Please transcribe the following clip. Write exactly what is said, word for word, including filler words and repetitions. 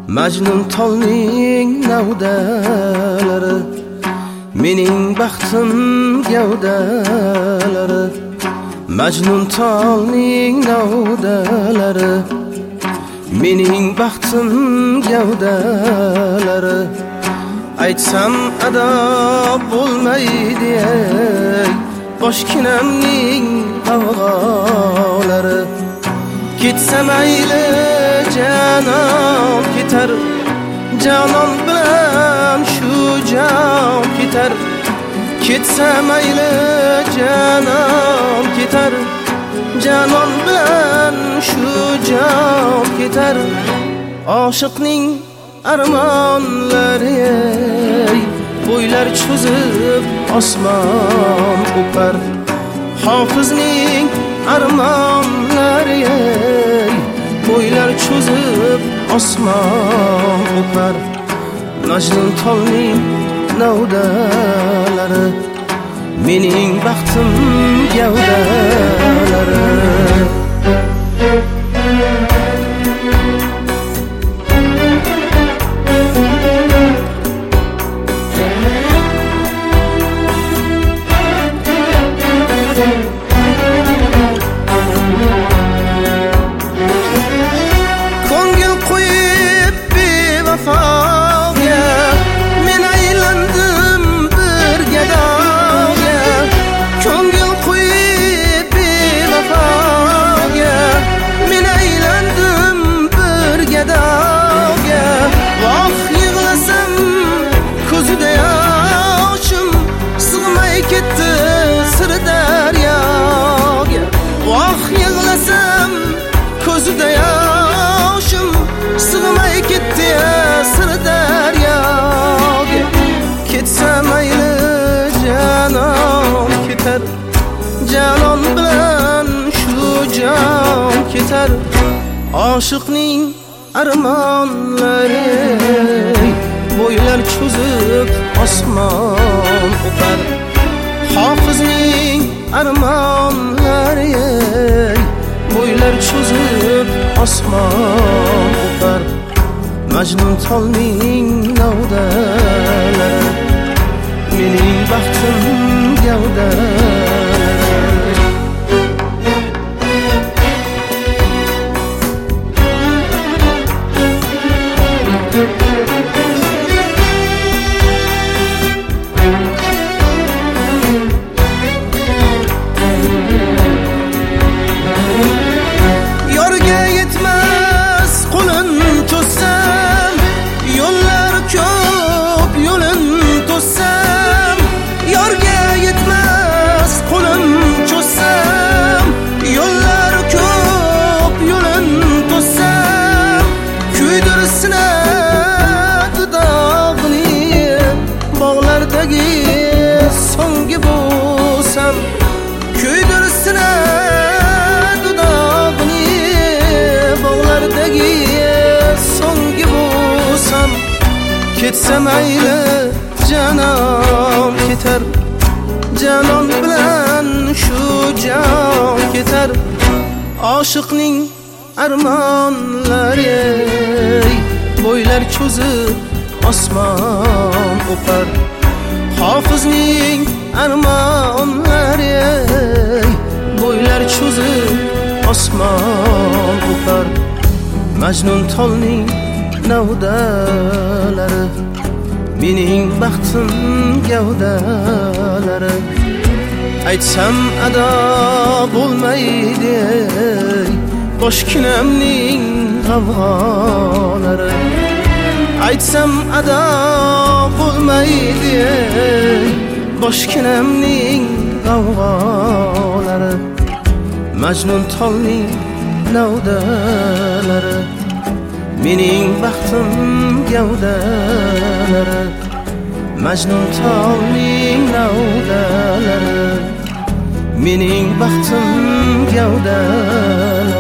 Majnun tolning navdalari, mening baxtim gavdalari. Majnun tolning navdalari, mening baxtim gavdalari. Aytsam ado bo'lmaydi ey boshkinamning g'avg'olari. Ketsa mayli janon ketar, janon bilan shu jon ketar. Ketsa mayli janon ketar, janon bilan shu jon ketar. Oshiqning armonlari ey bo'ylar cho'zib osmon o'par. Hofizning armonlari ey bo'ylar cho'zib osmon o'par. Majnun tolning navdalari, mening baxtim gavdalari. Ko'ngil qo'yib bevafoga, men aylandim bir gadoga. Ko'ngil qo'yib bevafoga, men aylandim bir gadoga. Voh yig'lasam ko'zida yoshim, sig'may ketdi sir daryoga. Voh yig'lasam ko'zida yoshim, sig'may ketdi sir daryoga. Ketsa mayli janon ketar, janon bilan shu jon ketar. Oshiqning armonlari bo'ylar cho'zib osmon o'par. Hofizning armonlari bo'ylar cho'zib osmon o'par. Majnun tolning navdalari, mening baxtim gavdalari. Yorga yetmas qo'lin to'ssam, yo'llar ko'p yo'lin to'ssam. Yorga yetmas qo'lin to'ssam, yo'llar ko'p yo'lin to'ssam. Kuydirsina dudog'ini bog'lardagi so'nggi bo'lsam. Kuydirsina dudog'ini bog'lardagi so'nggi bo'lsam. Ketsa mayli janon ketar, janon bilan shu jon ketar. Oshiqning armonlari bo'ylar cho'zib osmon o'par. Hofizning armonlari bo'ylar cho'zib osmon o'par. Majnun tolning navdalari, mening baxtim gavdalari. Aytsam ado bo'lmaydi boshkinamning g'avg'olari. Aytsam ado bo'lmaydi boshkinamning g'avg'olari. Majnun tolning navdalari, mening baxtim gavdalari. Majnun tolning navdalari, mening baxtim gavdalari.